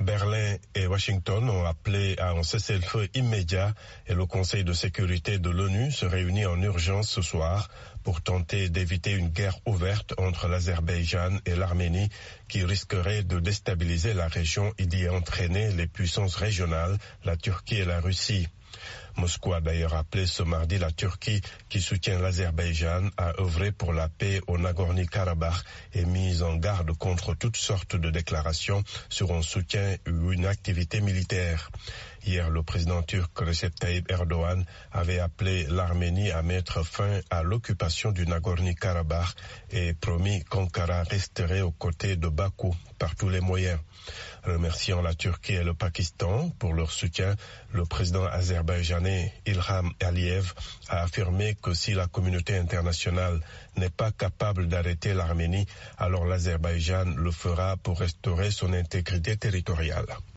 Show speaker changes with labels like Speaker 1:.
Speaker 1: Berlin et Washington ont appelé à un cessez-le-feu immédiat et le Conseil de sécurité de l'ONU se réunit en urgence ce soir pour tenter d'éviter une guerre ouverte entre l'Azerbaïdjan et l'Arménie qui risquerait de déstabiliser la région et d'y entraîner les puissances régionales, la Turquie et la Russie. Moscou a d'ailleurs appelé ce mardi la Turquie, qui soutient l'Azerbaïdjan, à œuvrer pour la paix au Nagorno-Karabakh et mise en garde contre toutes sortes de déclarations sur un soutien ou une activité militaire. Hier, le président turc Recep Tayyip Erdogan avait appelé l'Arménie à mettre fin à l'occupation du Nagorno-Karabakh et promis qu'Ankara resterait aux côtés de Bakou par tous les moyens. Remerciant la Turquie et le Pakistan pour leur soutien, le président azerbaïdjanais Ilham Aliyev a affirmé que si la communauté internationale n'est pas capable d'arrêter l'Arménie, alors l'Azerbaïdjan le fera pour restaurer son intégrité territoriale.